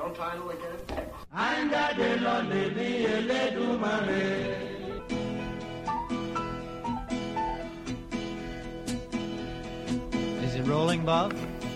song title again? Is it rolling, Bob?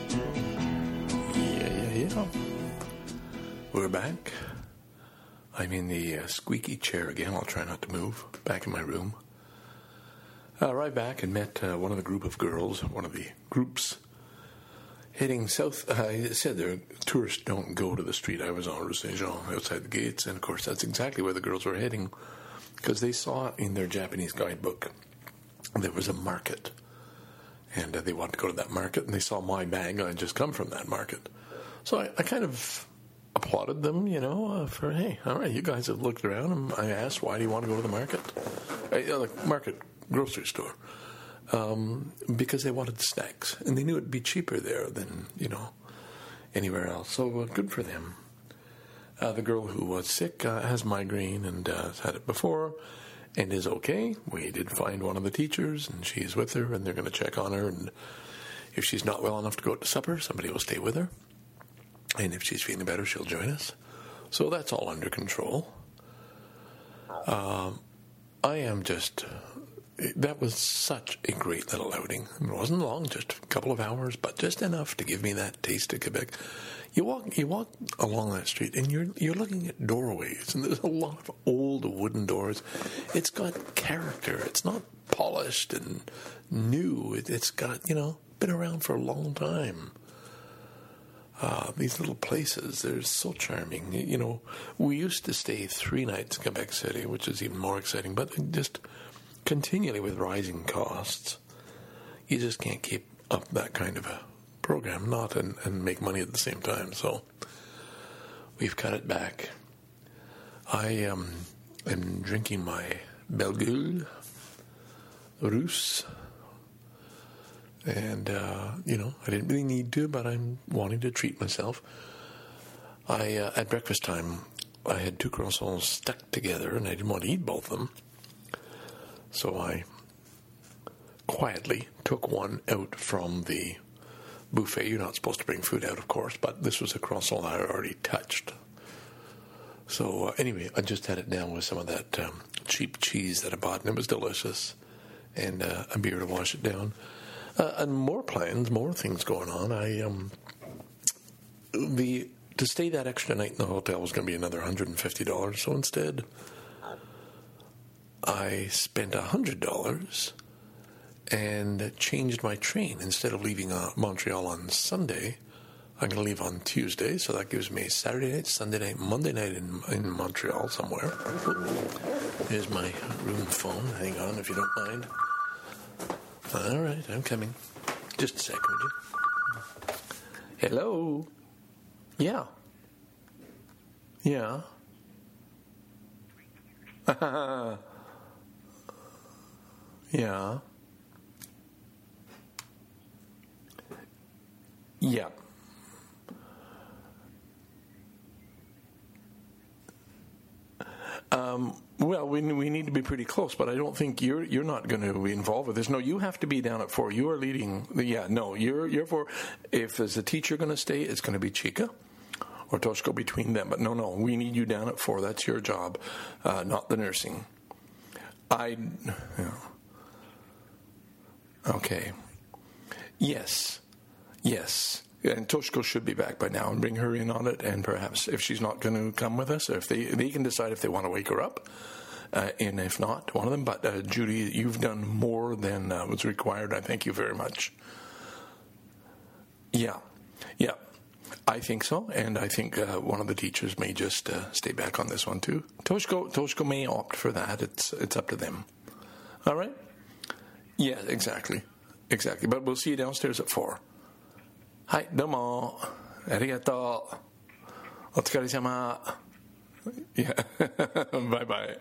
Yeah. We're back. I'm in the squeaky chair again. I'll try not to move. Back in my room. Arrived back and met one of the group of girls, one of the groups, heading south. I said there, tourists don't go to the street I was on, Rue Saint-Jean, outside the gates. And, of course, that's exactly where the girls were heading, because they saw in their Japanese guidebook there was a market. And they wanted to go to that market, and they saw my bag, and I'd just come from that market. So I kind of applauded them, for, hey, all right, you guys have looked around. And I asked, why do you want to go to the market? The market grocery store. Because they wanted snacks, and they knew it'd be cheaper there than, anywhere else. So good for them. The girl who was sick has migraine and has had it before and is okay. We did find one of the teachers, and she's with her, and they're going to check on her. And if she's not well enough to go out to supper, somebody will stay with her. And if she's feeling better, she'll join us. So that's all under control. I am just... That was such a great little outing. It wasn't long, just a couple of hours, but just enough to give me that taste of Quebec. You walk along that street, and you're looking at doorways, and there's a lot of old wooden doors. It's got character. It's not polished and new. It's got, been around for a long time. These little places, they're so charming. We used to stay 3 nights in Quebec City, which is even more exciting, but just continually with rising costs, you just can't keep up that kind of a program, and make money at the same time. So we've cut it back. I am drinking my Bellegueule Russe, and I didn't really need to, but I'm wanting to treat myself. At breakfast time, I had 2 croissants stuck together, and I didn't want to eat both of them. So I quietly took one out from the buffet. You're not supposed to bring food out, of course, but this was a croissant I had already touched. So anyway, I just had it down with some of that cheap cheese that I bought, and it was delicious, and a beer to wash it down. And more plans, more things going on. To stay that extra night in the hotel was going to be another $150, so instead I spent $100 and changed my train. Instead of leaving Montreal on Sunday, I'm going to leave on Tuesday, so that gives me Saturday night, Sunday night, Monday night in Montreal somewhere. Here's my room phone. Hang on, if you don't mind. All right, I'm coming. Just a second, would you? Hello? Yeah. Yeah. Yeah. Yeah. Well, we need to be pretty close, but I don't think you're not going to be involved with this. No, you have to be down at 4. You are leading. You're 4. If there's a teacher going to stay, it's going to be Chica or Toshko between them. But no, we need you down at 4. That's your job, not the nursing. Okay. Yes. And Toshko should be back by now, and bring her in on it. And perhaps if she's not going to come with us, or if they can decide if they want to wake her up, and if not, one of them. But Judy, you've done more than was required. I thank you very much. Yeah, I think so, and I think one of the teachers may just stay back on this one too. Toshko may opt for that. It's up to them. All right. Yeah, exactly. But we'll see you downstairs at 4. Hi, domo. Arigato. Otsukaresama. Yeah. Bye-bye.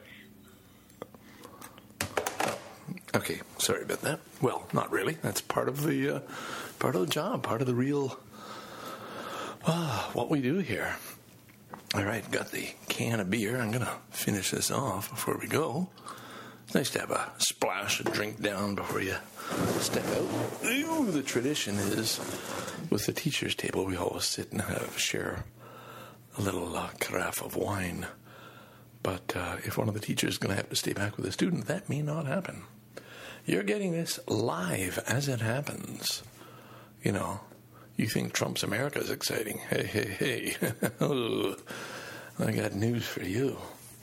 Okay, sorry about that. Well, not really. That's part of the job, part of the real what we do here. All right, got the can of beer. I'm going to finish this off before we go. It's nice to have a splash of drink down before you step out. Ooh, the tradition is, with the teacher's table, we always sit and share a little carafe of wine. But if one of the teachers is going to have to stay back with a student, that may not happen. You're getting this live as it happens. You know, you think Trump's America is exciting. Hey. I got news for you.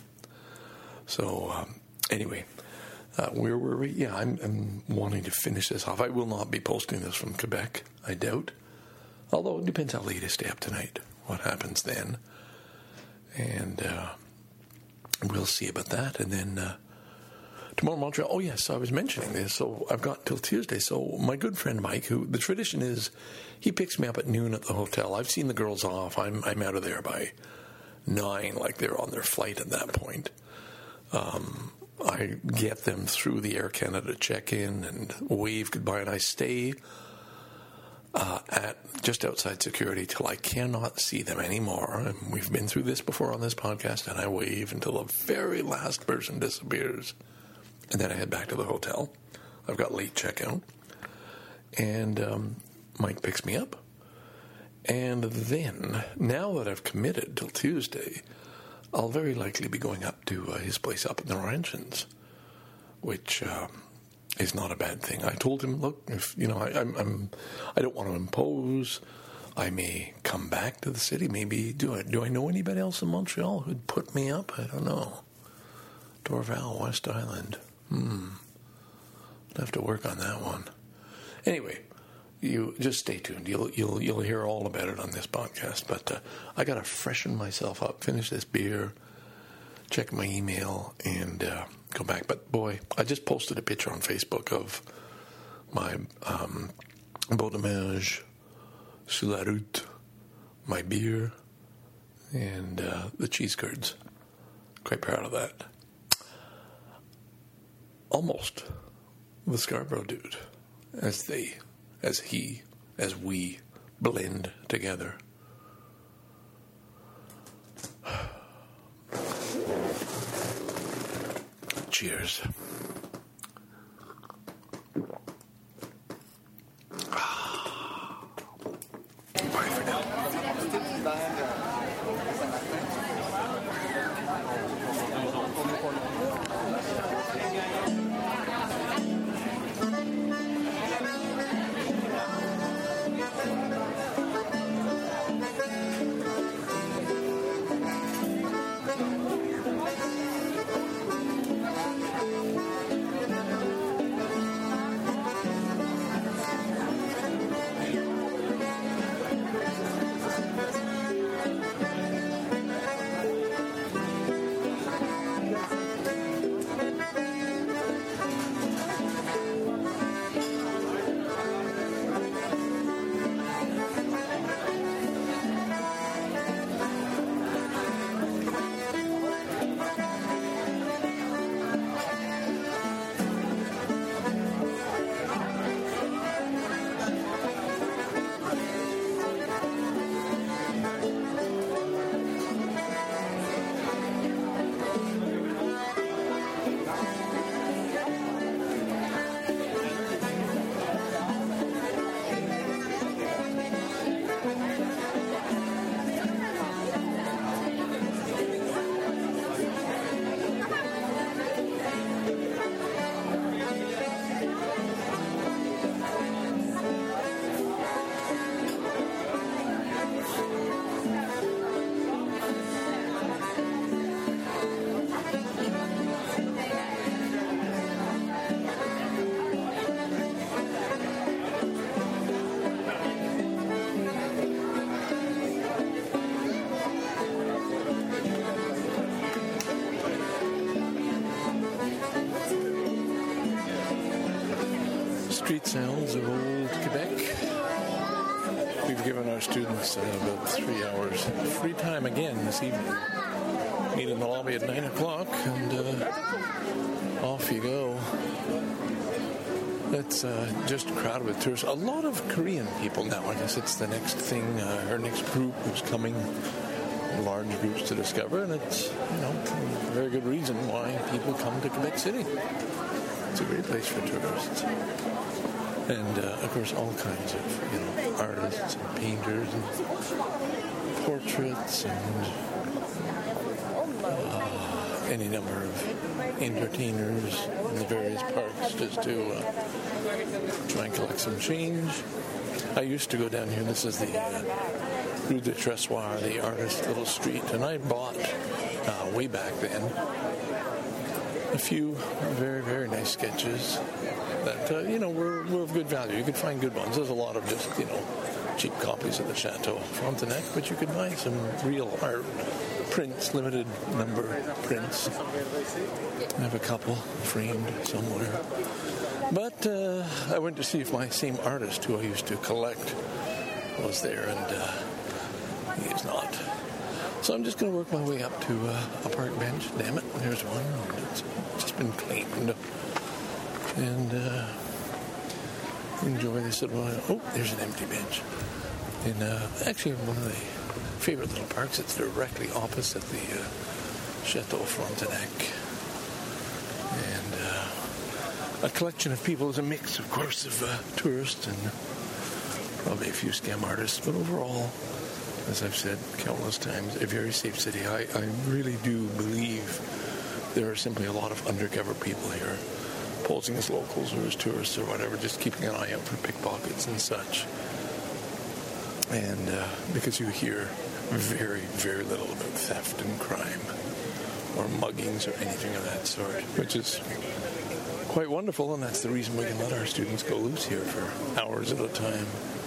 So, anyway, where were we? Yeah, I'm wanting to finish this off. I will not be posting this from Quebec, I doubt. Although it depends how late I stay up tonight, what happens then. And we'll see about that. And then tomorrow, Montreal. Oh, yes, I was mentioning this. So I've got till Tuesday. So my good friend Mike, who the tradition is, he picks me up at noon at the hotel. I've seen the girls off. I'm out of there by 9, like they're on their flight at that point. I get them through the Air Canada check-in and wave goodbye, and I stay at just outside security till I cannot see them anymore. And we've been through this before on this podcast, and I wave until the very last person disappears. And then I head back to the hotel. I've got late checkout. And Mike picks me up. And then, now that I've committed till Tuesday, I'll very likely be going up to his place up in the Laurentians, which is not a bad thing. I told him, look, if you know, I don't want to impose. I may come back to the city. Maybe do I know anybody else in Montreal who'd put me up? I don't know. Dorval, West Island. I'd have to work on that one. Anyway, you just stay tuned. You'll hear all about it on this podcast. But I got to freshen myself up, finish this beer, check my email, and go back. But boy, I just posted a picture on Facebook of my beau de ménage sur la route, my beer, and the cheese curds. Quite proud of that. Almost the Scarborough dude, as we blend together. Cheers. Bye for now. Street sounds of old Quebec. We've given our students about 3 hours free time again this evening. Meet in the lobby at 9 o'clock and off you go. It's just crowded with tourists. A lot of Korean people now. I guess it's the next thing, our next group is coming, large groups to discover, and it's, a very good reason why people come to Quebec City. It's a great place for tourists. And, of course, all kinds of, artists and painters and portraits and any number of entertainers in the various parks just to try and collect some change. I used to go down here. This is the Rue de Tressoir, the artist little street, and I bought way back then a few very, very nice sketches that were of good value. You could find good ones. There's a lot of just cheap copies of the Chateau Frontenac, but you could buy some real art prints, limited number prints. I have a couple framed somewhere. But I went to see if my same artist who I used to collect was there, and he is not. So I'm just going to work my way up to a park bench. Damn it, there's one. It's just been cleaned. And enjoy this little while. Oh, there's an empty bench. In actually one of the favorite little parks. It's directly opposite the Chateau Frontenac. And a collection of people is a mix, of course, of tourists and probably a few scam artists. But overall, as I've said countless times, a very safe city. I really do believe there are simply a lot of undercover people here, posing as locals or as tourists or whatever, just keeping an eye out for pickpockets and such. And because you hear very, very little about theft and crime or muggings or anything of that sort, which is quite wonderful, and that's the reason we can let our students go loose here for hours at a time.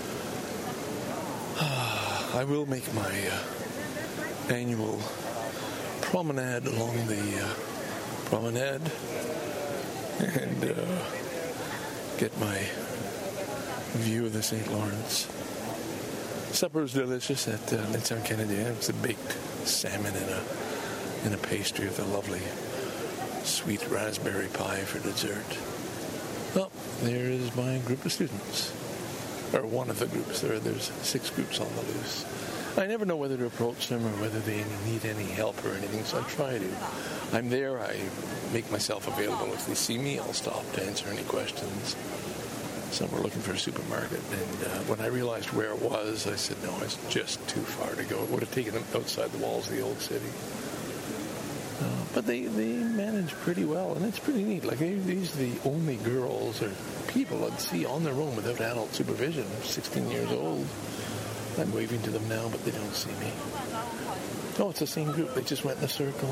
I will make my annual promenade along the promenade and get my view of the St. Lawrence. Supper was delicious at Médecins Canadiens. It was a baked salmon in a pastry with a lovely sweet raspberry pie for dessert. Well, there is my group of students. Or one of the groups. There's 6 groups on the loose. I never know whether to approach them or whether they need any help or anything, so I try to. I'm there. I make myself available. If they see me, I'll stop to answer any questions. Some were looking for a supermarket, and when I realized where it was, I said, no, it's just too far to go. It would have taken them outside the walls of the old city. But they manage pretty well, and it's pretty neat. Like, these are the only girls or people I'd see on their own without adult supervision. 16 years old. I'm waving to them now, but they don't see me. Oh, it's the same group. They just went in a circle.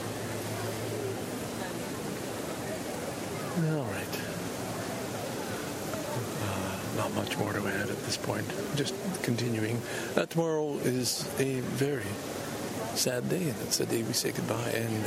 All right. Not much more to add at this point. Just continuing. Tomorrow is a very sad day. That's the day we say goodbye. And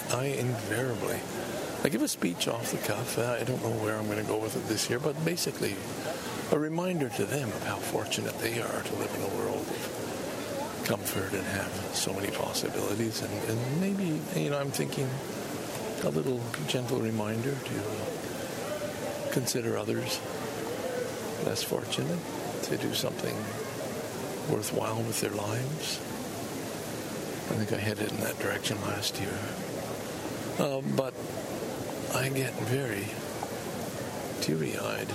I give a speech off the cuff. I don't know where I'm going to go with it this year, but basically a reminder to them of how fortunate they are to live in a world of comfort and have so many possibilities. And maybe, I'm thinking a little gentle reminder to consider others less fortunate, to do something worthwhile with their lives. I think I headed in that direction last year. But I get very teary-eyed,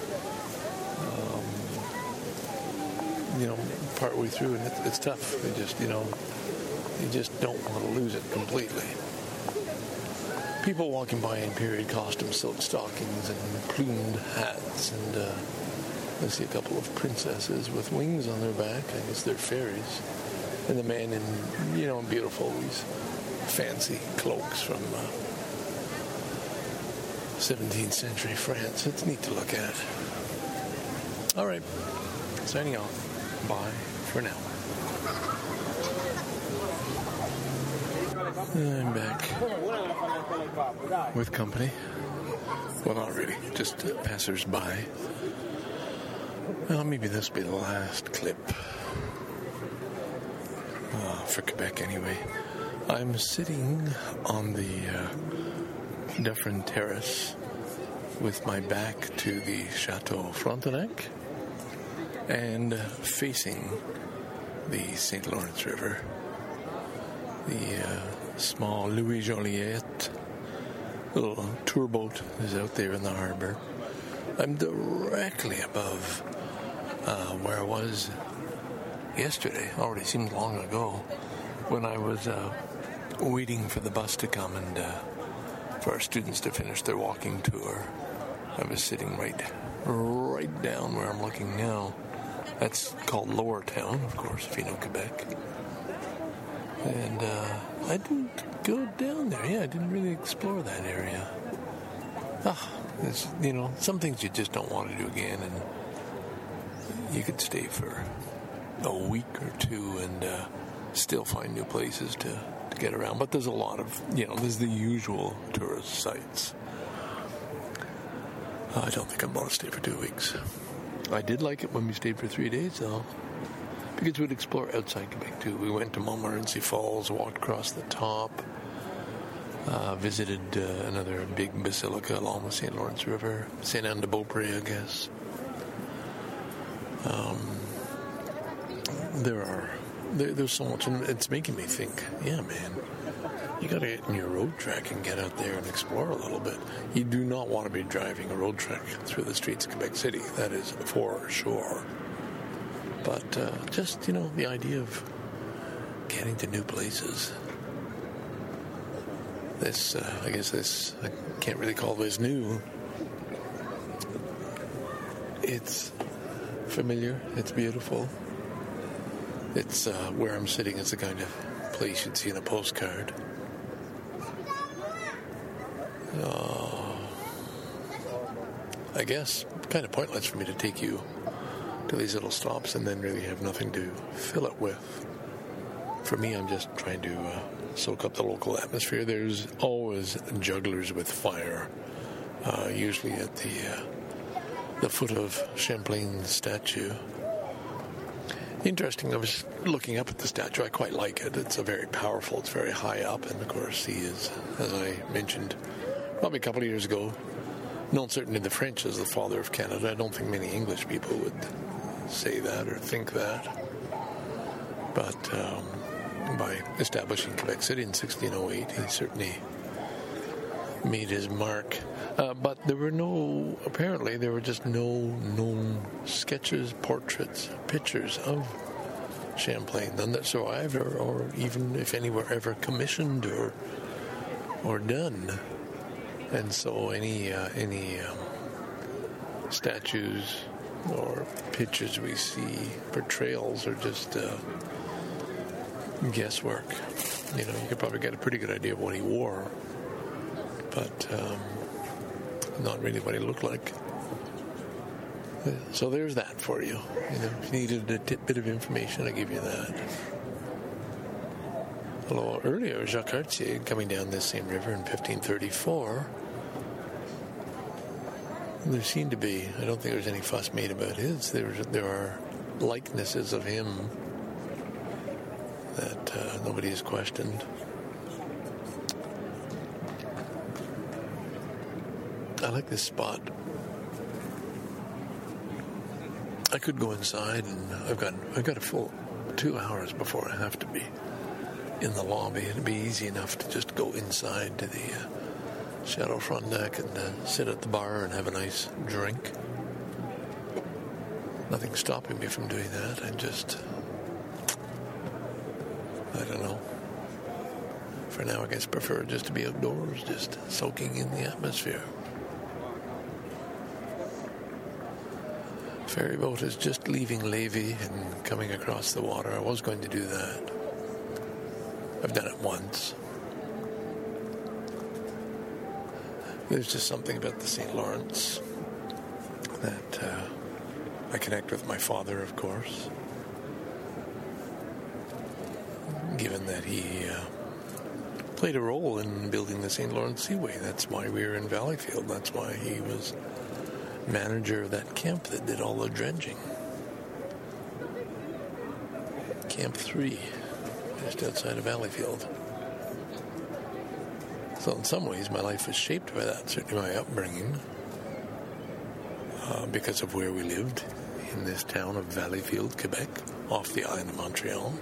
partway through, and it's tough. You just don't want to lose it completely. People walking by in period costume, silk stockings, and plumed hats, and I see a couple of princesses with wings on their back. I guess they're fairies. And the man in, beautiful, these fancy cloaks from 17th century France. It's neat to look at. All right, signing off. Bye for now. I'm back with company. Well, not really, just passers-by. Well, maybe this will be the last clip. For Quebec, anyway. I'm sitting on the Dufferin Terrace with my back to the Chateau Frontenac and facing the St. Lawrence River. The small Louis Joliet little tour boat is out there in the harbor. I'm directly above where I was yesterday, already seems long ago, when I was waiting for the bus to come and for our students to finish their walking tour. I was sitting right down where I'm looking now. That's called Lower Town, of course, if you know Quebec. And I didn't go down there. Yeah, I didn't really explore that area. It's, some things you just don't want to do again, and you could stay for a week or two and still find new places to get around. But there's a lot of, there's the usual tourist sites. I don't think I'm going to stay for 2 weeks. I did like it when we stayed for 3 days, though, because we'd explore outside Quebec, too. We went to Montmorency Falls, walked across the top, visited another big basilica along the St. Lawrence River, St. Anne de Beaupré, I guess. There's so much, and it's making me think, yeah, man, you got to get in your road track and get out there and explore a little bit. You do not want to be driving a road track through the streets of Quebec City, that is for sure. But just, the idea of getting to new places. I can't really call this new. It's familiar, it's beautiful. It's where I'm sitting is the kind of place you'd see in a postcard. I guess kind of pointless for me to take you to these little stops and then really have nothing to fill it with. For me, I'm just trying to soak up the local atmosphere. There's always jugglers with fire, usually at the foot of Champlain's statue. Interesting, I was looking up at the statue. I quite like it. It's very high up, and of course he is, as I mentioned probably a couple of years ago, known certainly in the French as the father of Canada. I don't think many English people would say that or think that. But by establishing Quebec City in 1608, he certainly made his mark. But there were just no known sketches, portraits, pictures of Champlain, none that survived, or even if any were ever commissioned or done. And so any statues or pictures we see, portrayals, are just guesswork. You could probably get a pretty good idea of what he wore, but not really what he looked like. So there's that for you. If you needed a bit of information, I give you that. Although earlier, Jacques Cartier, coming down this same river in 1534, there seemed to be, I don't think there's any fuss made about his, there are likenesses of him that nobody has questioned. I like this spot. I could go inside, and I've got a full 2 hours before I have to be in the lobby. It'd be easy enough to just go inside to the Chateau Frontenac and sit at the bar and have a nice drink. Nothing stopping me from doing that. I don't know. For now, I guess prefer just to be outdoors, just soaking in the atmosphere. Ferry boat is just leaving Lévis and coming across the water. I was going to do that. I've done it once. There's just something about the St. Lawrence that I connect with my father, of course, given that he played a role in building the St. Lawrence Seaway. That's why we were in Valleyfield. That's why he was manager of that camp that did all the dredging. Camp 3, just outside of Valleyfield. So in some ways, my life was shaped by that, certainly my upbringing, because of where we lived in this town of Valleyfield, Quebec, off the island of Montreal.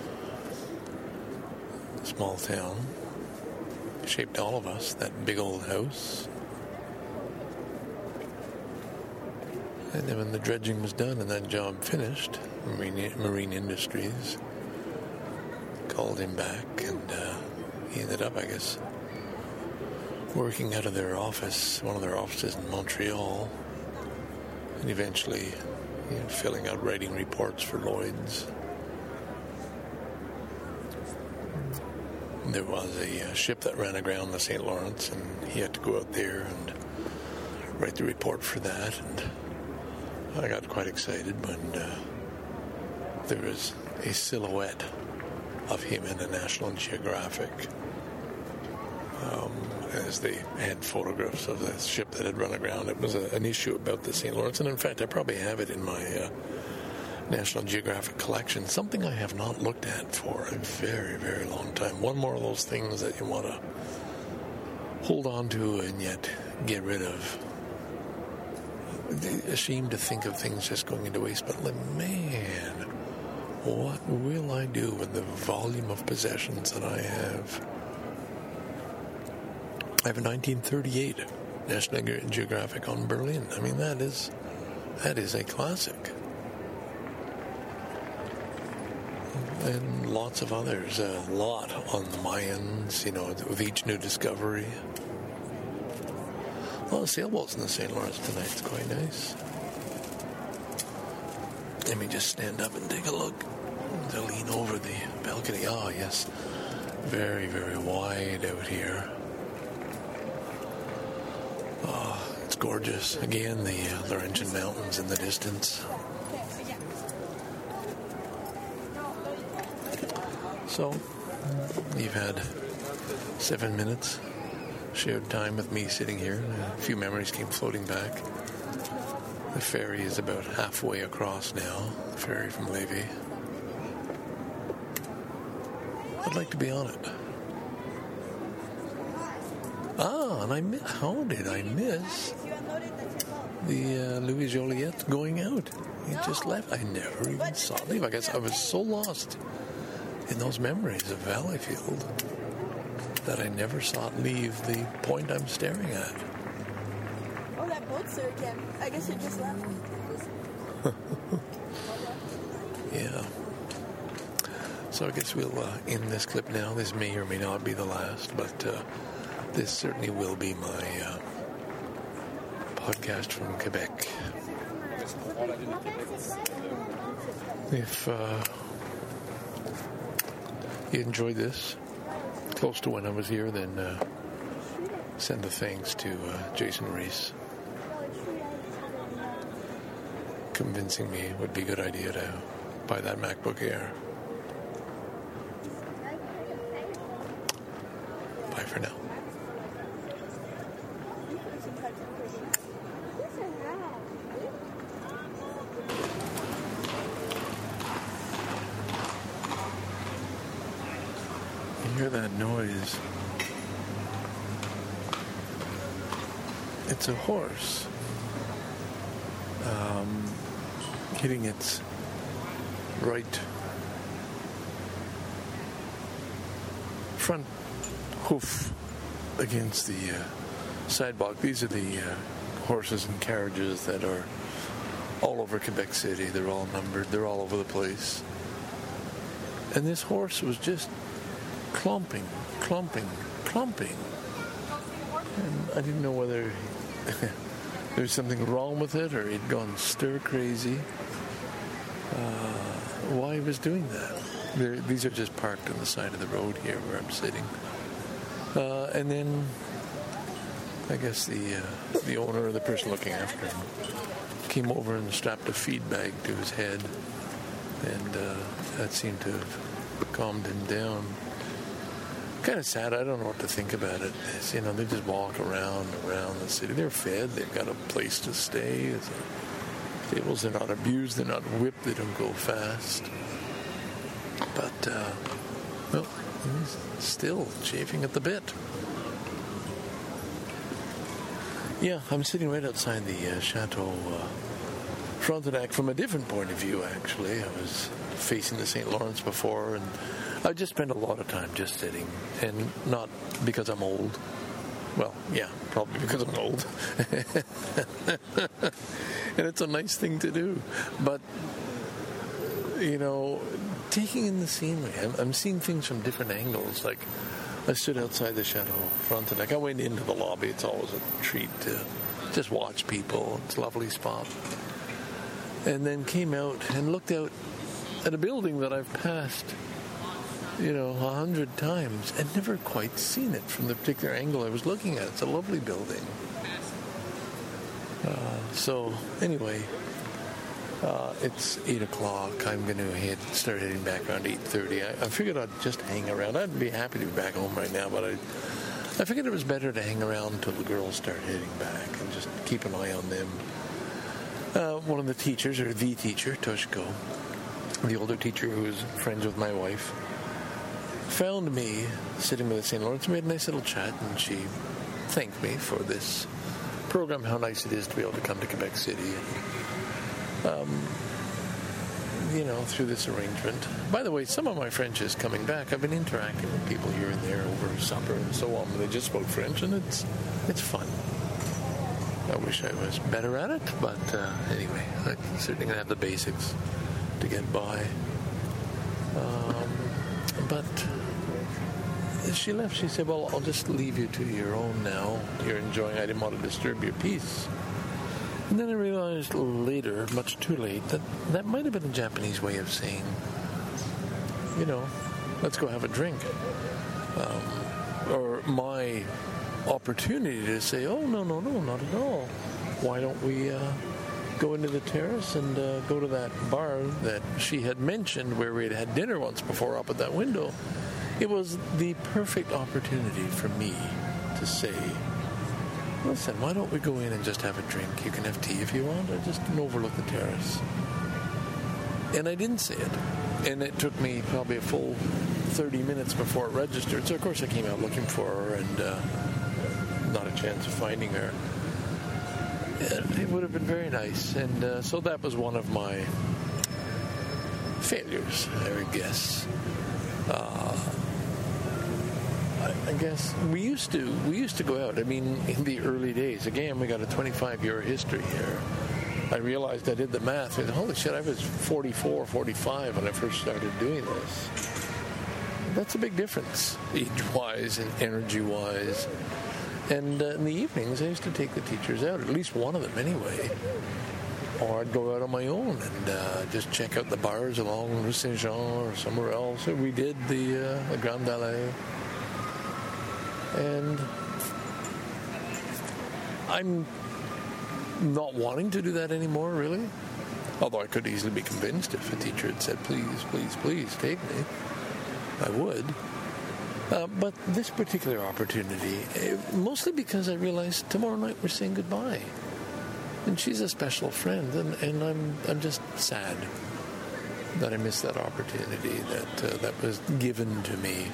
Small town. Shaped all of us, that big old house. And then when the dredging was done and that job finished, Marine Industries called him back, and he ended up, I guess, working out of their office, one of their offices in Montreal, and eventually filling out writing reports for Lloyd's. There was a ship that ran aground the St. Lawrence, and he had to go out there and write the report for that. And I got quite excited when there was a silhouette of him in a National Geographic, as they had photographs of the ship that had run aground. It was an issue about the St. Lawrence, and in fact I probably have it in my National Geographic collection, something I have not looked at for a very, very long time. One more of those things that you want to hold on to and yet get rid of. Ashamed to think of things just going into waste, but man, what will I do with the volume of possessions that I have? I have a 1938 National Geographic on Berlin. I mean, that is a classic. And lots of others, a lot on the Mayans, with each new discovery. A lot of sailboats in the St. Lawrence tonight. It's quite nice. Let me just stand up and take a look. To lean over the balcony. Oh, yes. Very, very wide out here. Oh, it's gorgeous. Again, the Laurentian Mountains in the distance. So, you've had 7 minutes shared time with me sitting here. A few memories came floating back. The ferry is about halfway across now, the ferry from Lévis. I'd like to be on it. And how did I miss the Louis Joliet going out? He just left. I never even saw it leave. I guess I was so lost in those memories of Valleyfield that I never saw it leave the point I'm staring at. Oh, that boat's there again. I guess it just left. Yeah. So I guess we'll end this clip now. This may or may not be the last, but this certainly will be my podcast from Quebec. If you enjoyed this, close to when I was here, then send the thanks to Jason Reese, convincing me it would be a good idea to buy that MacBook Air. Bye for now. You hear that noise? It's a horse hitting its right front hoof against the sidewalk. These are the horses and carriages that are all over Quebec City. They're all numbered. They're all over the place. And this horse was just clumping. And I didn't know whether there was something wrong with it or he'd gone stir crazy. Why he was doing that. These are just parked on the side of the road here where I'm sitting. And then I guess the owner or the person looking after him came over and strapped a feed bag to his head, and that seemed to have calmed him down. Kind of sad. I don't know what to think about it. It's, they just walk around the city. They're fed. They've got a place to stay. Tables, they're not abused. They're not whipped. They don't go fast. But, well, he's still chafing at the bit. Yeah, I'm sitting right outside the Chateau Frontenac from a different point of view, actually. I was facing the St. Lawrence before, and I just spent a lot of time just sitting, and not because I'm old, Well, yeah, probably because I'm old. And it's a nice thing to do. But, you know, taking in the scenery, I'm seeing things from different angles. Like, I stood outside the Chateau Frontenac. I went into the lobby. It's always a treat to just watch people. It's a lovely spot. And then came out and looked out at a building that I've passed, 100 times and never quite seen it from the particular angle I was looking at. It's a lovely building. So anyway, it's 8 o'clock. I'm going to start heading back around 8:30. I figured I'd just hang around. I'd be happy to be back home right now, but I figured it was better to hang around until the girls start heading back and just keep an eye on them. One of the teachers, or the teacher, Toshiko, the older teacher who was friends with my wife, found me sitting with the St. Lawrence. We had a nice little chat, and she thanked me for this program, how nice it is to be able to come to Quebec City, through this arrangement. By the way, some of my French is coming back. I've been interacting with people here and there over supper and so on. They just spoke French, and it's fun. I wish I was better at it, but anyway, I'm certainly going to have the basics to get by. But she left. She said, well, I'll just leave you to your own now. You're enjoying. I didn't want to disturb your peace. And then I realized later, much too late, that might have been a Japanese way of saying, let's go have a drink. Or my opportunity to say, oh, no, not at all. Why don't we go into the terrace and go to that bar that she had mentioned where we had had dinner once before up at that window? It was the perfect opportunity for me to say, listen, why don't we go in and just have a drink? You can have tea if you want, or just overlook the terrace. And I didn't say it. And it took me probably a full 30 minutes before it registered. So, of course, I came out looking for her and not a chance of finding her. It would have been very nice. And so that was one of my failures, I would guess. I guess we used to go out. I mean, in the early days. Again, we got a 25-year history here. I realized I did the math. And holy shit, I was 44, 45 when I first started doing this. That's a big difference, age-wise and energy-wise. And in the evenings, I used to take the teachers out, at least one of them anyway. Or I'd go out on my own and just check out the bars along Rue Saint-Jean or somewhere else. So we did the Grand Allée. And I'm not wanting to do that anymore, really. Although I could easily be convinced if a teacher had said, please, please, please, take me. I would. But this particular opportunity, mostly because I realized tomorrow night we're saying goodbye. And she's a special friend, and I'm just sad that I missed that opportunity that was given to me.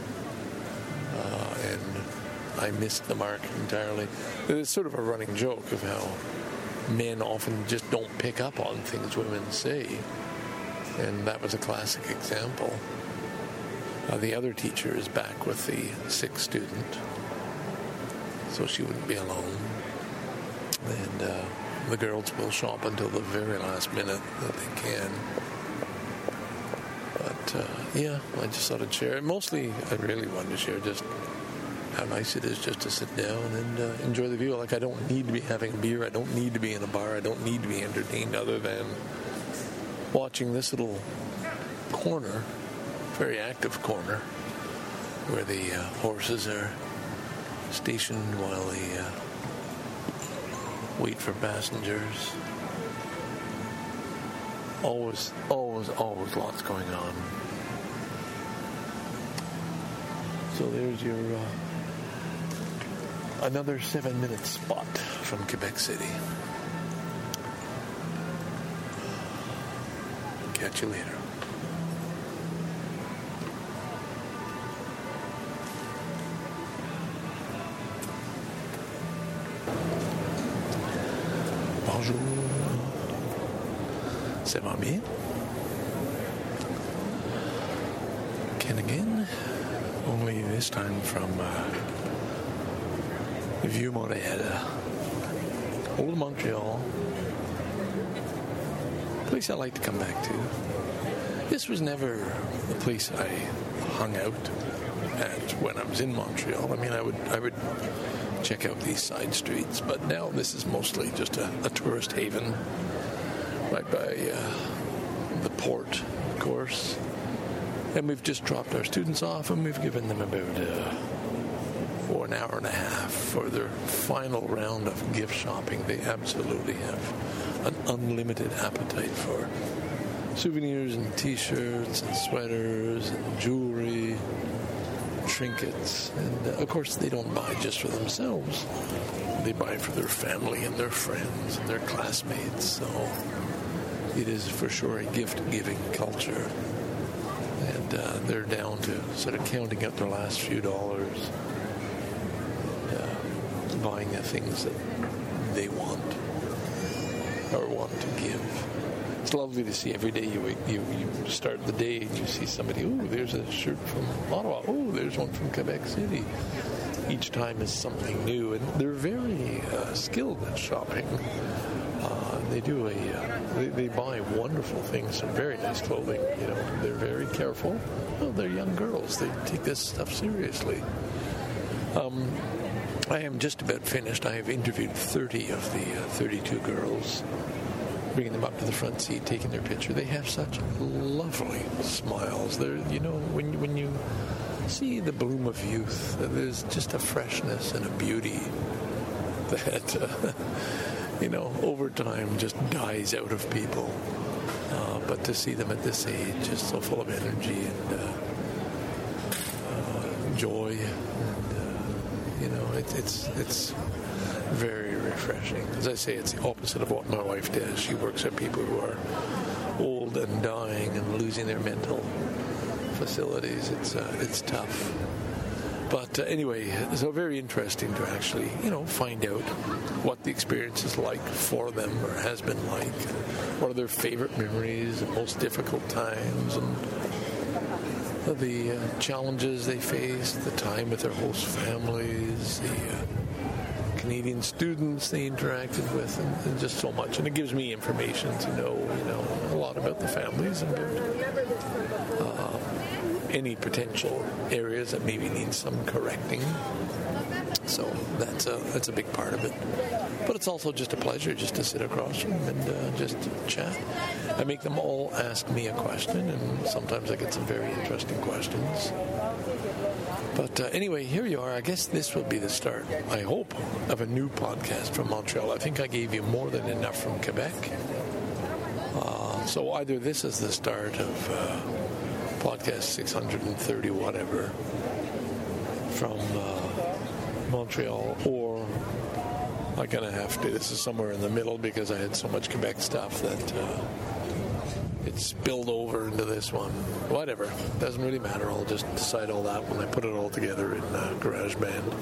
And I missed the mark entirely. It's sort of a running joke of how men often just don't pick up on things women say. And that was a classic example. The other teacher is back with the sick student, so she wouldn't be alone. And the girls will show up until the very last minute that they can. But, I just thought I'd share. Mostly, I really wanted to share just how nice it is just to sit down and enjoy the view. Like, I don't need to be having a beer. I don't need to be in a bar. I don't need to be entertained other than watching this little corner, very active corner, where the horses are stationed while they wait for passengers. Always lots going on. So there's your another 7-minute spot from Quebec City. Catch you later. Bonjour. Ça va bien? Ken again, only this time from Vieux Montréal, Old Montreal, place I like to come back to. This was never the place I hung out at when I was in Montreal. I mean, I would check out these side streets, but now this is mostly just a tourist haven right by the port, of course. And we've just dropped our students off, and we've given them about an hour and a half for their final round of gift shopping. They absolutely have an unlimited appetite for souvenirs and T-shirts and sweaters and jewelry, trinkets. And, of course, they don't buy just for themselves. They buy for their family and their friends and their classmates. So it is for sure a gift-giving culture. And they're down to sort of counting out their last few dollars, and, buying the things that they want or want to give. It's lovely to see every day you start the day and you see somebody, ooh, there's a shirt from Ottawa, ooh, there's one from Quebec City. Each time is something new, and they're very skilled at shopping. They buy wonderful things, some very nice clothing. You know, they're very careful. Well, they're young girls. They take this stuff seriously. I am just about finished. I have interviewed 30 of the 32 girls, bringing them up to the front seat, taking their picture. They have such lovely smiles. They're, you know, when you see the bloom of youth, there's just a freshness and a beauty that, you know, over time just dies out of people. But to see them at this age, just so full of energy and joy, and, you know, it's very refreshing. As I say, it's the opposite of what my wife does. She works with people who are old and dying and losing their mental facilities. It's tough. But anyway, so very interesting to actually, you know, find out what the experience is like for them, or has been like. What are their favorite memories, and most difficult times, and the challenges they faced, the time with their host families, the Canadian students they interacted with, and just so much. And it gives me information to know, you know, a lot about the families and about any potential areas that maybe need some correcting. So that's a big part of it. But it's also just a pleasure just to sit across from them and just chat. I make them all ask me a question, and sometimes I get some very interesting questions. But anyway, here you are. I guess this will be the start, I hope, of a new podcast from Montreal. I think I gave you more than enough from Quebec. So either this is the start of podcast 630 whatever from Montreal, or I'm going to have to, this is somewhere in the middle because I had so much Quebec stuff that it spilled over into this one. Whatever. Doesn't really matter. I'll just decide all that when I put it all together in GarageBand.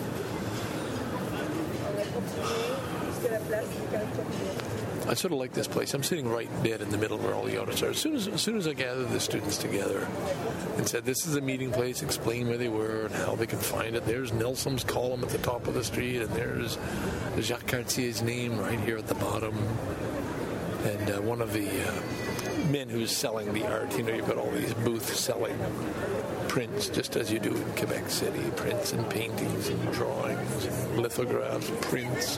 I sort of like this place. I'm sitting right dead in the middle where all the artists are. As soon as I gathered the students together and said, this is a meeting place, explain where they were and how they can find it. There's Nelson's column at the top of the street, and there's Jacques Cartier's name right here at the bottom. And one of the men who's selling the art, you know, you've got all these booths selling prints, just as you do in Quebec City, prints and paintings and drawings and lithographs, prints.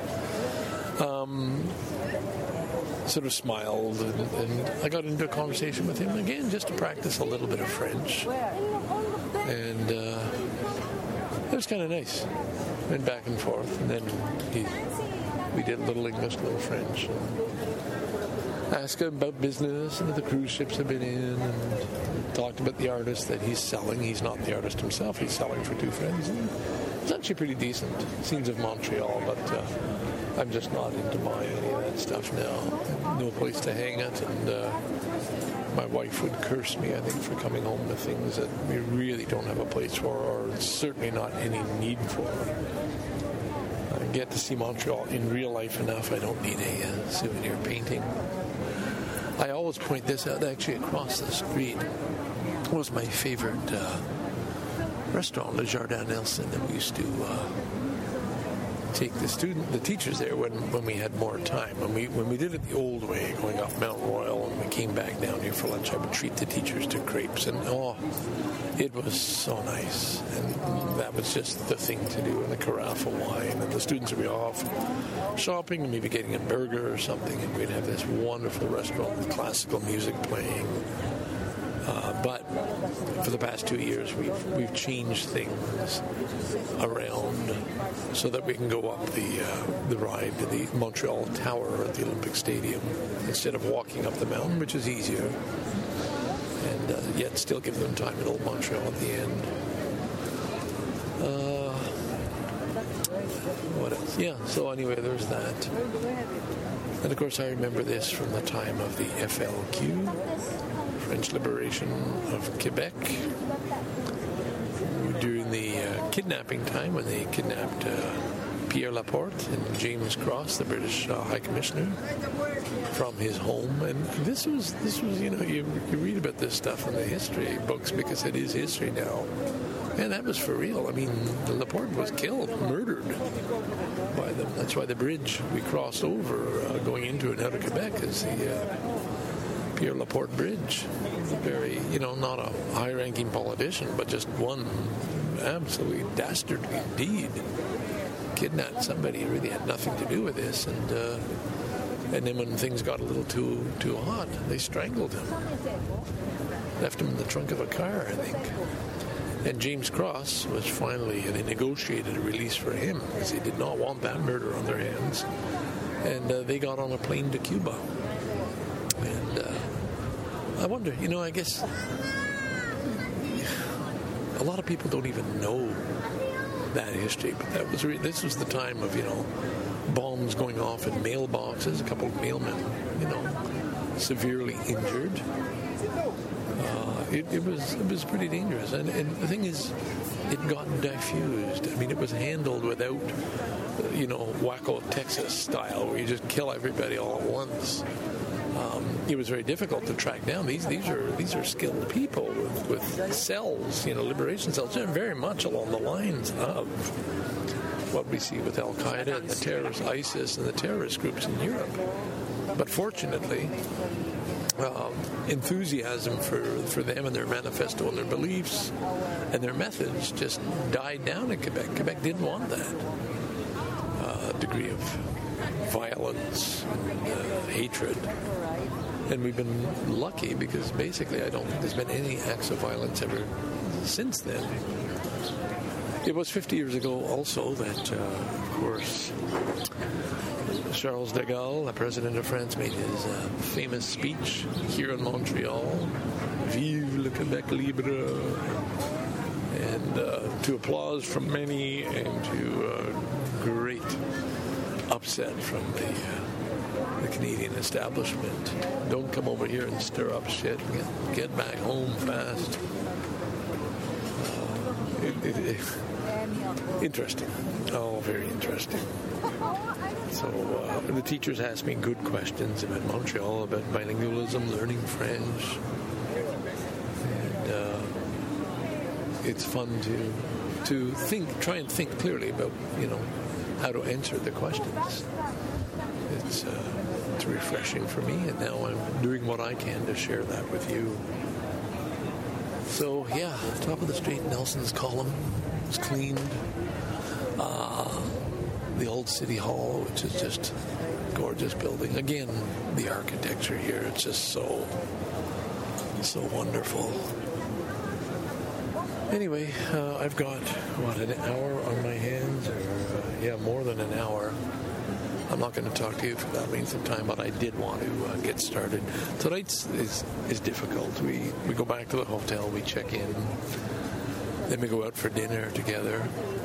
Sort of smiled, and I got into a conversation with him again just to practice a little bit of French, and it was kind of nice. Went back and forth, and then we did a little English, a little French, and asked him about business and the cruise ships I've been in, and talked about the artist that he's selling. He's not the artist himself, he's selling for two friends, and it's actually pretty decent. Scenes of Montreal, but I'm just not into buying any of that stuff now. No place to hang it, and my wife would curse me, I think, for coming home with things that we really don't have a place for, or certainly not any need for. I get to see Montreal in real life enough. I don't need a souvenir painting. I always point this out, actually, across the street was my favorite restaurant, Le Jardin Nelson, that we used to take the teachers there when we had more time. When we did it the old way, going off Mount Royal, and we came back down here for lunch, I would treat the teachers to crepes, and it was so nice. And that was just the thing to do, and the carafe of wine, and the students would be off shopping, maybe getting a burger or something, and we'd have this wonderful restaurant with classical music playing. But for the past 2 years, we've changed things around so that we can go up the ride to the Montreal Tower at the Olympic Stadium instead of walking up the mountain, which is easier, and yet still give them time at Old Montreal at the end. What else? Yeah, so anyway, there's that. And of course, I remember this from the time of the FLQ, French Liberation of Quebec, during the kidnapping time when they kidnapped Pierre Laporte and James Cross, the British High Commissioner, from his home. And this was you read about this stuff in the history books because it is history now. And that was for real. I mean, Laporte was killed, murdered by them. That's why the bridge we crossed over going into and out of Quebec is the Pierre Laporte Bridge. Very, not a high-ranking politician, but just one absolutely dastardly deed. Kidnapped somebody who really had nothing to do with this, and then when things got a little too hot, they strangled him. Left him in the trunk of a car, I think. And James Cross was finally, they negotiated a release for him because they did not want that murder on their hands. And they got on a plane to Cuba. And I wonder, I guess a lot of people don't even know that history. But this was the time of, bombs going off in mailboxes, a couple of mailmen, severely injured. It was pretty dangerous, and the thing is, it got diffused. I mean, it was handled without, Waco, Texas style, where you just kill everybody all at once. It was very difficult to track down. These are skilled people with cells, liberation cells. They're very much along the lines of what we see with Al Qaeda and the terrorist ISIS and the terrorist groups in Europe. But fortunately, enthusiasm for them and their manifesto and their beliefs and their methods just died down in Quebec. Quebec didn't want that degree of violence and hatred. And we've been lucky because basically I don't think there's been any acts of violence ever since then. It was 50 years ago also that, of course, Charles de Gaulle, the president of France, made his famous speech here in Montreal, Vive le Québec libre, and to applause from many and to great upset from the Canadian establishment. Don't come over here and stir up shit. Get back home fast. Interesting. Oh, very interesting. So the teachers asked me good questions about Montreal, about bilingualism, learning French. And it's fun to try and think clearly about, how to answer the questions. It's refreshing for me, and now I'm doing what I can to share that with you. So, yeah, top of the street, Nelson's Column was cleaned. The old City Hall, which is just a gorgeous building. Again, the architecture here, it's just so wonderful. Anyway, I've got, an hour on my hands? Or, more than an hour. I'm not going to talk to you for that length of time, but I did want to get started. Tonight's is difficult. We go back to the hotel, we check in, then we go out for dinner together,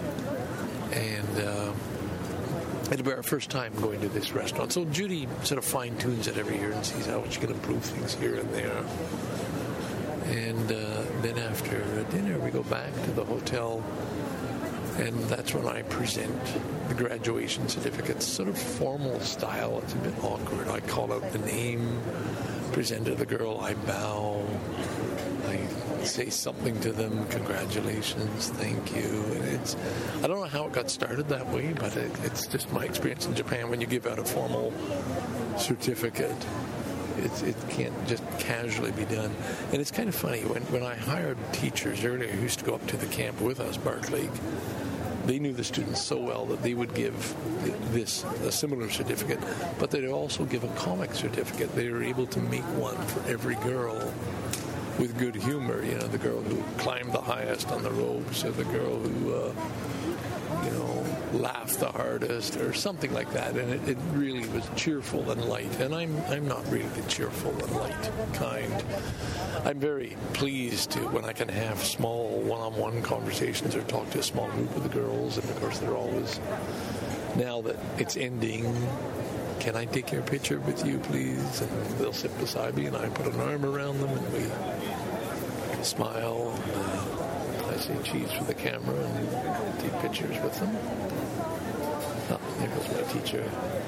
and it'll be our first time going to this restaurant. So Judy sort of fine-tunes it every year and sees how she can improve things here and there. And then after dinner, we go back to the hotel, and that's when I present the graduation certificates, sort of formal style. It's a bit awkward. I call out the name, present to the girl, I bow, I say something to them, congratulations, thank you. And I don't know how it got started that way, but it's just my experience in Japan. When you give out a formal certificate, it can't just casually be done. And it's kind of funny, when I hired teachers earlier who used to go up to the camp with us, Bark Lake, they knew the students so well that they would give a similar certificate, but they'd also give a comic certificate. They were able to make one for every girl with good humor. You know, the girl who climbed the highest on the ropes, or the girl who, laughed the hardest, or something like that. And it really was cheerful and light. And I'm not really the cheerful and light kind. I'm very pleased when I can have small one-on-one conversations or talk to a small group of the girls. And of course, they're always, now that it's ending, can I take your picture with you, please? And they'll sit beside me, and I put an arm around them, and we smile. And I say cheese for the camera and take pictures with them. Oh, there goes my teacher.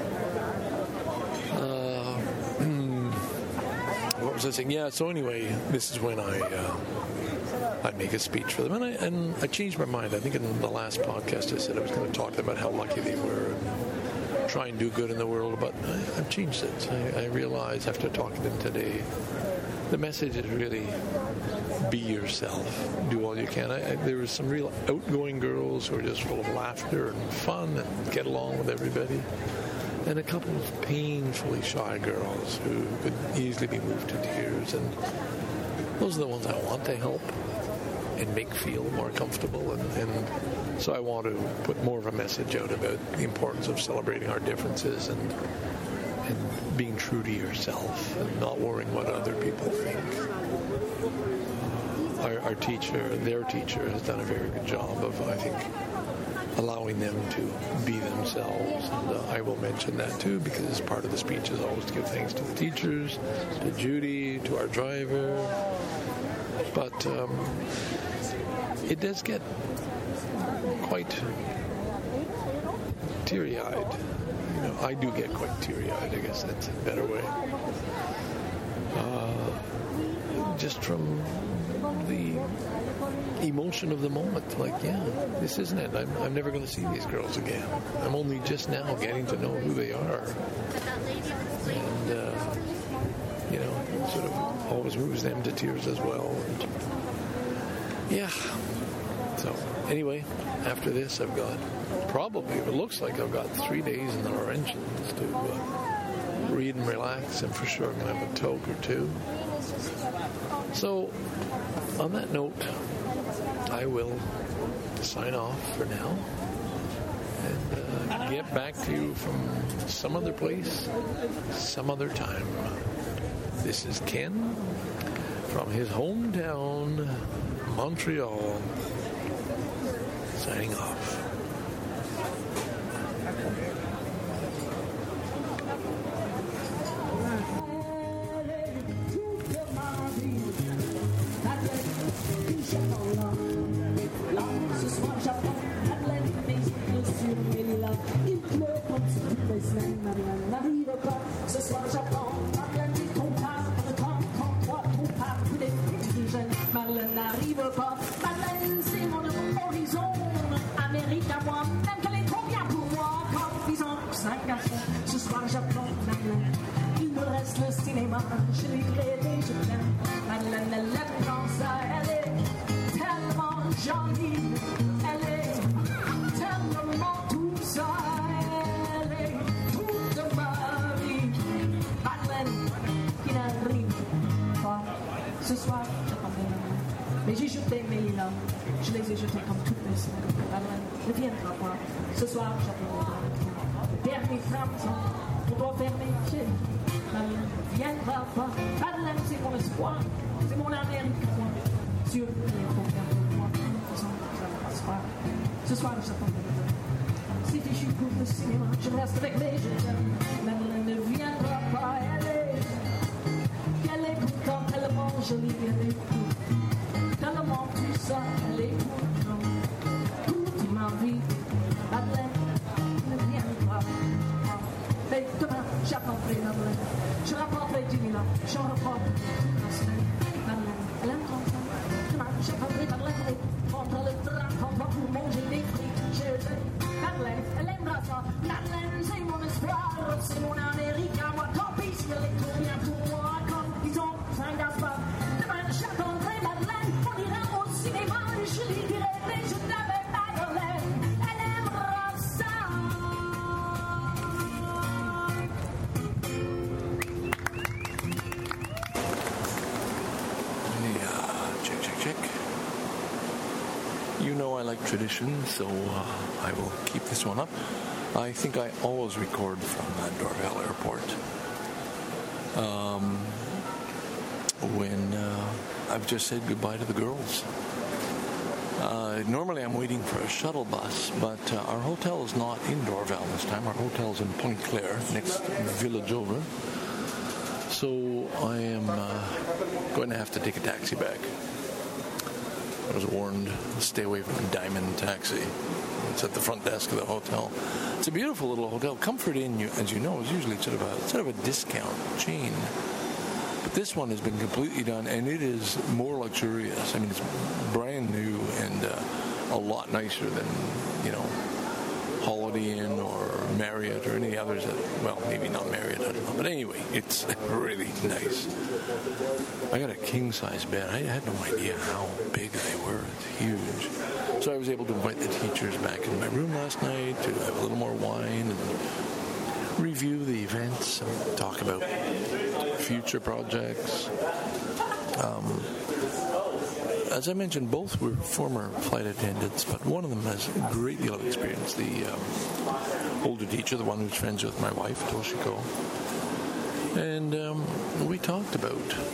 What was I saying? Yeah, so anyway, this is when I make a speech for them. And I changed my mind. I think in the last podcast I said I was going to talk to them about how lucky they were and try and do good in the world, but I've changed it. I realize after talking to them today, the message is really be yourself. Do all you can. There were some real outgoing girls who were just full of laughter and fun and get along with everybody. And a couple of painfully shy girls who could easily be moved to tears. And those are the ones I want to help and make feel more comfortable. And so I want to put more of a message out about the importance of celebrating our differences and being true to yourself and not worrying what other people think. Our teacher, their teacher, has done a very good job of, I think, allowing them to be themselves. And I will mention that too, because part of the speech is always to give thanks to the teachers, to Judy, to our driver. But it does get quite teary-eyed. You know, I do get quite teary-eyed, I guess that's a better way. Just from the emotion of the moment, like, yeah, this isn't it. I'm never going to see these girls again. I'm only just now getting to know who they are. And, it sort of always moves them to tears as well. And, yeah. So, anyway, after this, I've got probably, it looks like I've got 3 days in the Laurentians to read and relax, and for sure I'm going to have a toke or two. So, on that note, I will sign off for now and get back to you from some other place, some other time. This is Ken from his hometown, Montreal, signing off. Je l'ai traité, je l'aime. Madeleine, elle aime quand ça, elle est tellement jolie. Elle est tellement tout ça, elle est toute ma vie. Madeleine, qui n'arrive pas. Ce soir, j'attends des mains. Mais j'ai jeté mes larmes, je les ai jetées comme toutes les semaines. Madeleine ne viendra pas. Ce soir, j'attends des mains. Dernier crampon, on doit fermer les pieds. Madeleine viendra pas. Madeleine, c'est mon espoir. C'est mon Amérique, moi. Dieu, il faut faire pour moi. Ça va se faire. Ce soir, j'attends de Madeleine. C'est fichu pour le cinéma. Je reste avec les jeunes. Madeleine ne viendra pas. Elle est pourtant tellement jolie. Elle est tellement tout ça. Elle est pourtant toute ma vie. Madeleine ne viendra pas. Mais demain, j'apprendrai Madeleine. Je rapporterai du Milan. J'en rapporte la semaine. Madeleine, elle aime comme ça. j'ai compris Madeleine, contre le drapeau, pas pour manger des frites, j'ai dit, Madeleine, elle aimera ça, Madeleine, c'est mon espoir, c'est mon Amérique à moi, tant pis si elle est trop bien pour moi, comme disons, ça n'agace pas. Demain, j'attendrai Madeleine, on ira au cinéma, je lui dirai, mais je t'avais Madeleine, elle aimera ça. Check. You know I like tradition, so I will keep this one up. I think I always record from Dorval Airport. When I've just said goodbye to the girls. Normally I'm waiting for a shuttle bus, but our hotel is not in Dorval this time. Our hotel is in Pointe-Claire, next village over. So I am going to have to take a taxi back. I was warned, stay away from a Diamond taxi. It's at the front desk of the hotel. It's a beautiful little hotel. Comfort Inn, as you know, is usually sort of a discount chain. But this one has been completely done, and it is more luxurious. I mean, it's brand new and a lot nicer than, Holiday Inn or Marriott or any others that, well, maybe not Marriott, I don't know. But anyway, it's really nice. I got a king-size bed. I had no idea how big they were. It's huge. So I was able to invite the teachers back in my room last night to have a little more wine and review the events and talk about future projects. As I mentioned, both were former flight attendants, but one of them has a great deal of experience. The older teacher, the one who's friends with my wife, Toshiko. And we talked about,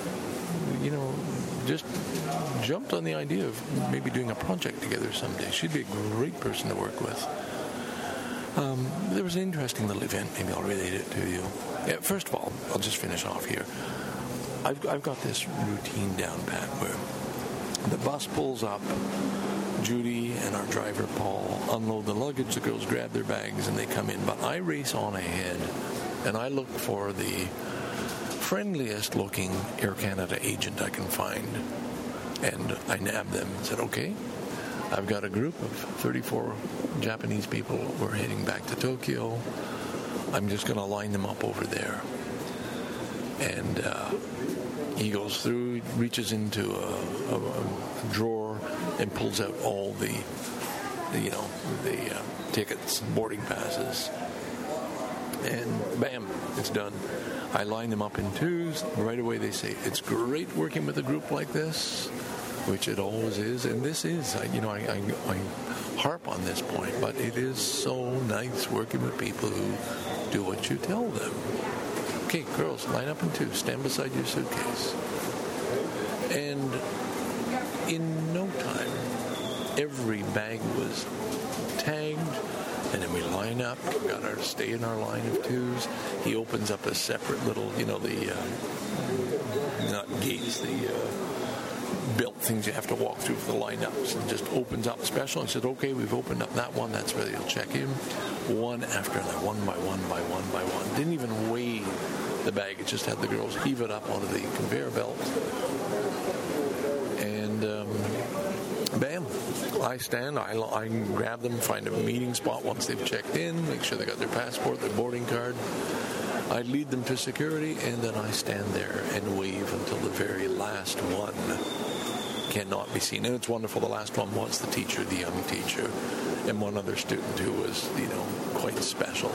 just jumped on the idea of maybe doing a project together someday. She'd be a great person to work with. There was an interesting little event. Maybe I'll relate it to you. Yeah, first of all, I'll just finish off here. I've got this routine down pat where the bus pulls up, Judy and our driver, Paul, unload the luggage, the girls grab their bags, and they come in. But I race on ahead, and I look for the friendliest-looking Air Canada agent I can find. And I nab them and said, okay, I've got a group of 34 Japanese people. We're heading back to Tokyo. I'm just going to line them up over there. And he goes through, reaches into a drawer and pulls out all the tickets, boarding passes. And bam, it's done. I line them up in twos. Right away they say, it's great working with a group like this, which it always is. And this is, I harp on this point, but it is so nice working with people who do what you tell them. Okay, girls, line up in two. Stand beside your suitcase. And in no time, every bag was tagged, and then we line up, got our stay in our line of twos. He opens up a separate little, not gates, the built things you have to walk through for the lineups, and just opens up special and said, okay, we've opened up that one, that's where you'll check in. One after another, one by one by one by one. Didn't even weigh the bag, it just had the girls heave it up onto the conveyor belt. And bam, I stand, I grab them, find a meeting spot once they've checked in, make sure they got their passport, their boarding card. I lead them to security, and then I stand there and wave until the very last one cannot be seen. And it's wonderful. The last one was the teacher, the young teacher, and one other student who was, quite special.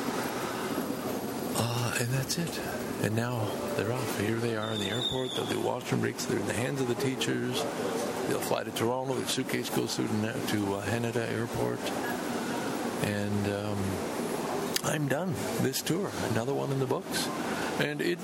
And that's it. And now they're off. Here they are in the airport. They'll do washroom breaks. They're in the hands of the teachers. They'll fly to Toronto. Their suitcase goes through to Haneda Airport. And I'm done. This tour. Another one in the books. And it,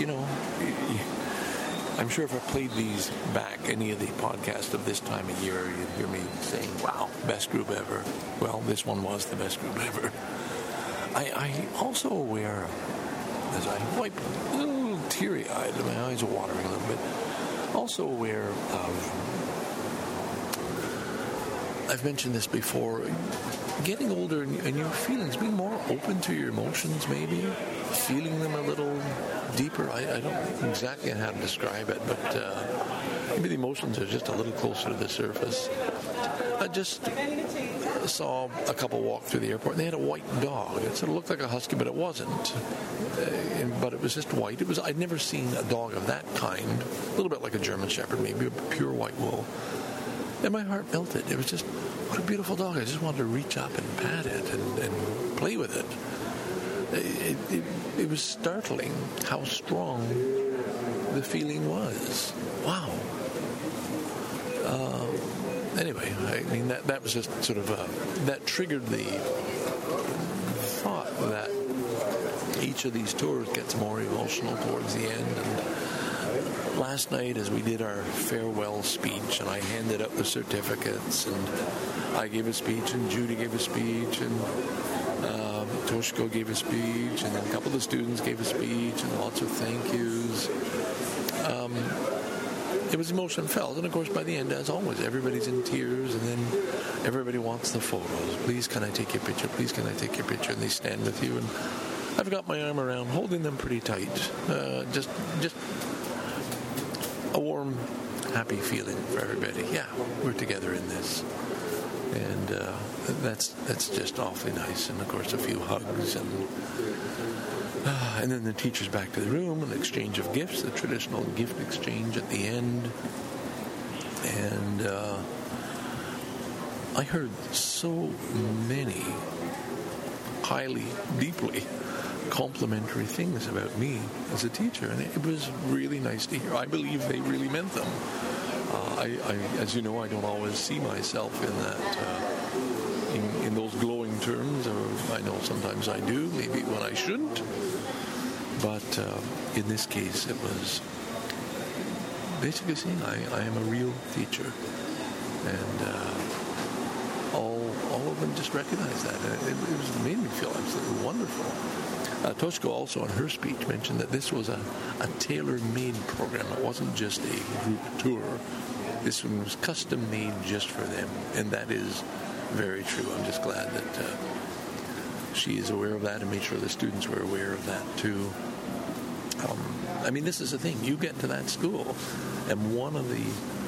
I'm sure if I played these back, any of the podcasts of this time of year, you'd hear me saying, wow, best group ever. Well, this one was the best group ever. I'm also aware, as I wipe a little teary-eyed, my eyes are watering a little bit, also aware of, I've mentioned this before, getting older and your feelings, being more open to your emotions maybe, feeling them a little deeper. I don't exactly know how to describe it, but maybe the emotions are just a little closer to the surface. I just saw a couple walk through the airport, and they had a white dog. It sort of looked like a husky, but it wasn't. But it was just white. I'd never seen a dog of that kind, a little bit like a German Shepherd, maybe a pure white wool. And my heart melted. It was just, what a beautiful dog. I just wanted to reach up and pat it and play with it. It was startling how strong the feeling was. Wow. Anyway, I mean, that was just sort of, that triggered the thought that each of these tours gets more emotional towards the end. And last night, as we did our farewell speech, and I handed up the certificates, and I gave a speech, and Judy gave a speech, and Toshko gave a speech, and then a couple of the students gave a speech, and lots of thank yous. It was emotion felt, and of course by the end, as always, everybody's in tears, and then everybody wants the photos. Please, can I take your picture? Please, can I take your picture? And they stand with you, and I've got my arm around, holding them pretty tight. Just a warm, happy feeling for everybody. Yeah, we're together in this, and that's just awfully nice. And of course, a few hugs, and then the teachers back to the room, an exchange of gifts, the traditional gift exchange at the end. And I heard so many highly, deeply complimentary things about me as a teacher, and it was really nice to hear. I believe they really meant them. As you know, I don't always see myself in that, in those glowing terms, or I know sometimes I do, maybe when I shouldn't. But in this case, it was basically saying I am a real teacher, and all of them just recognized that. It made me feel absolutely wonderful. Toshko also in her speech mentioned that this was a tailor-made program. It wasn't just a group tour. This one was custom-made just for them, and that is very true. I'm just glad that she is aware of that and made sure the students were aware of that too. I mean, this is the thing. You get to that school, and one of the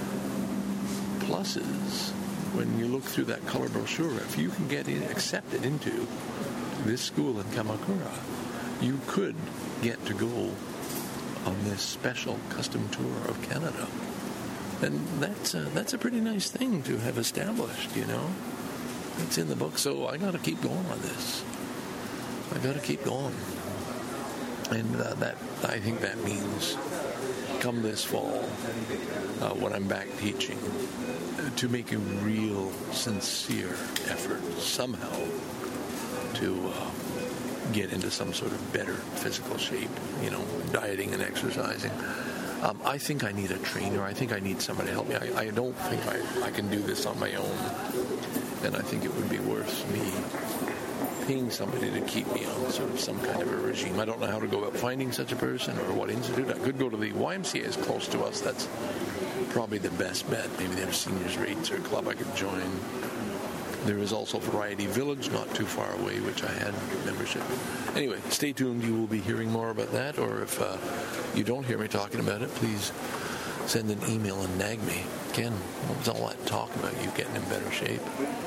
pluses when you look through that color brochure, if you can get accepted into this school in Kamakura, you could get to go on this special custom tour of Canada. And that's a pretty nice thing to have established, you know. It's in the book, so I got to keep going on this. I got to keep going. And I think that means come this fall, when I'm back teaching, to make a real sincere effort somehow to get into some sort of better physical shape, you know, dieting and exercising. I think I need a trainer. I think I need somebody to help me. I don't think I can do this on my own. And I think it would be worth me paying somebody to keep me on sort of some kind of a regime. I don't know how to go about finding such a person or what institute. I could go to the YMCA is close to us. That's probably the best bet. Maybe they have seniors rates or a club I could join. There is also Variety Village, not too far away, which I had membership. Anyway, stay tuned. You will be hearing more about that. Or if you don't hear me talking about it, please send an email and nag me. Ken, what was all that talk about you getting in better shape?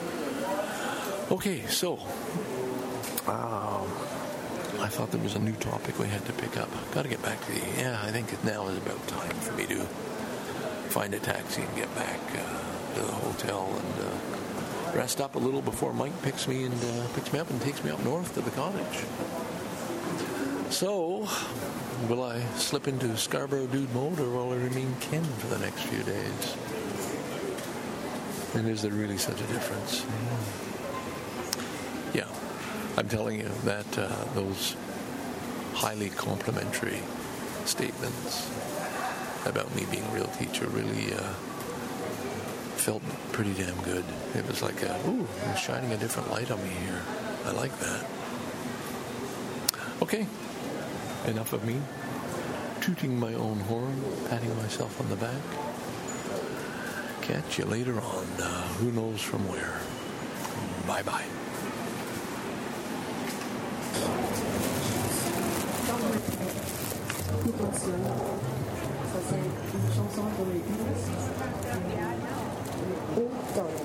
Okay, so I thought there was a new topic we had to pick up. Got to get back to I think now is about time for me to find a taxi and get back to the hotel and rest up a little before Mike picks me up and takes me up north to the cottage. So, will I slip into Scarborough Dude mode, or will I remain Ken for the next few days? And is there really such a difference? Yeah, I'm telling you that those highly complimentary statements about me being a real teacher really felt pretty damn good. It was like, you're shining a different light on me here. I like that. Okay, enough of me tooting my own horn, patting myself on the back. Catch you later on, who knows from where. Bye-bye. ça c'est une chanson pour les Beatles. Oh, darling.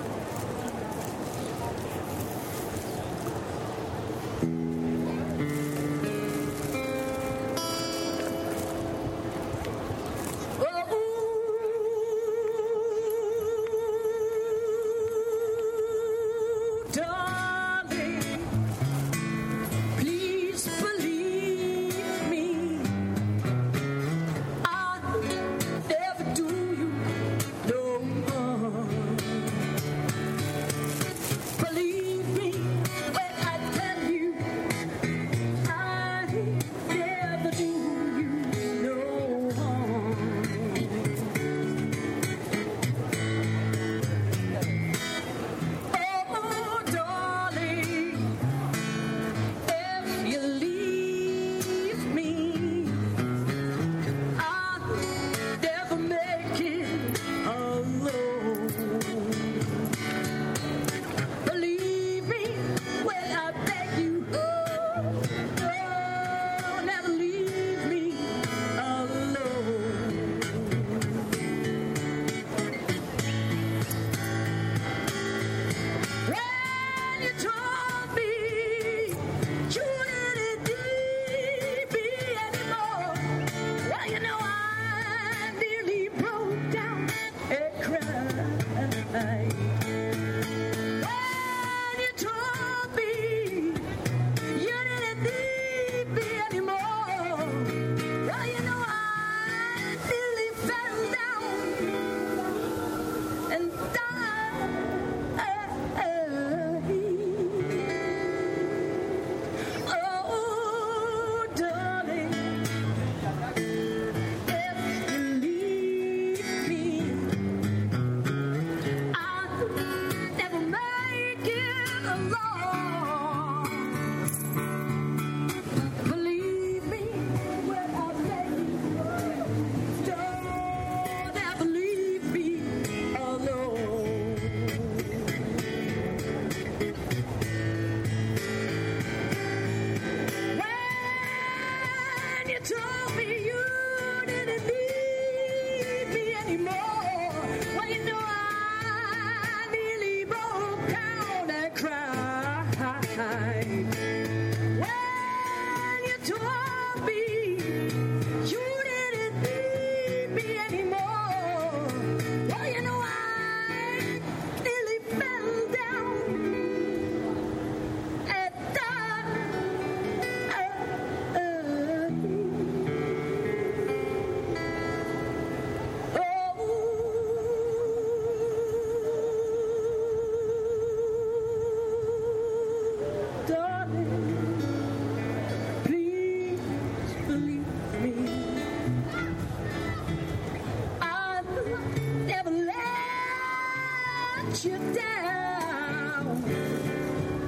You down.